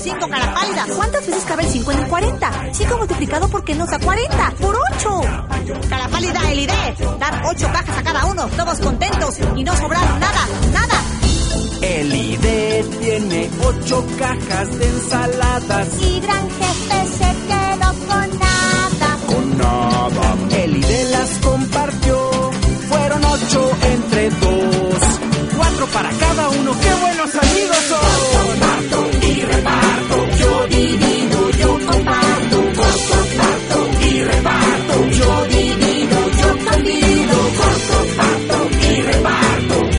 5, cara pálida. ¿Cuántas veces cabe el 5 en el 40? 5 multiplicado por qué nos da 40. ¡Por 8! Cara pálida, el ID. Dar 8 cajas a cada uno, todos contentos y no sobraron nada, nada. El ID tiene 8 cajas de ensaladas. Y gran jefe se quedó con nada.